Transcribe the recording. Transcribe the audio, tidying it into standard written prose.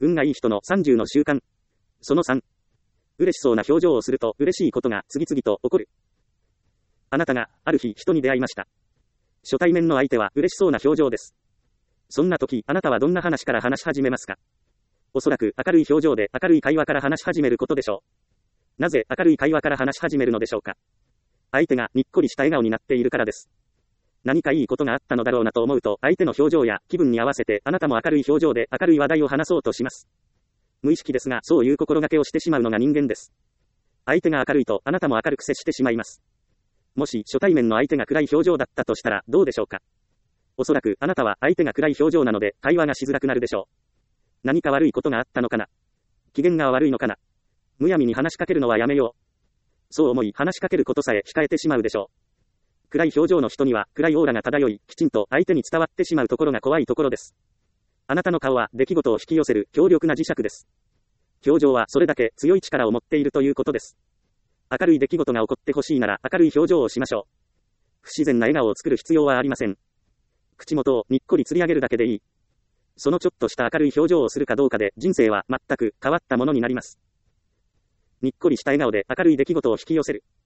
運がいい人の30の習慣。その3。嬉しそうな表情をすると嬉しいことが次々と起こる。あなたがある日人に出会いました。初対面の相手は嬉しそうな表情です。そんな時、あなたはどんな話から話し始めますか？おそらく明るい表情で明るい会話から話し始めることでしょう。なぜ明るい会話から話し始めるのでしょうか？相手がにっこりした笑顔になっているからです。何かいいことがあったのだろうなと思うと、相手の表情や気分に合わせてあなたも明るい表情で明るい話題を話そうとします。無意識ですが、そういう心がけをしてしまうのが人間です。相手が明るいとあなたも明るく接してしまいます。もし初対面の相手が暗い表情だったとしたらどうでしょうか？おそらくあなたは相手が暗い表情なので会話がしづらくなるでしょう。何か悪いことがあったのかな？機嫌が悪いのかな？むやみに話しかけるのはやめよう。そう思い話しかけることさえ控えてしまうでしょう。暗い表情の人には暗いオーラが漂い、きちんと相手に伝わってしまうところが怖いところです。あなたの顔は出来事を引き寄せる強力な磁石です。表情はそれだけ強い力を持っているということです。明るい出来事が起こってほしいなら明るい表情をしましょう。不自然な笑顔を作る必要はありません。口元をにっこりつり上げるだけでいい。そのちょっとした明るい表情をするかどうかで人生は全く変わったものになります。にっこりした笑顔で明るい出来事を引き寄せる。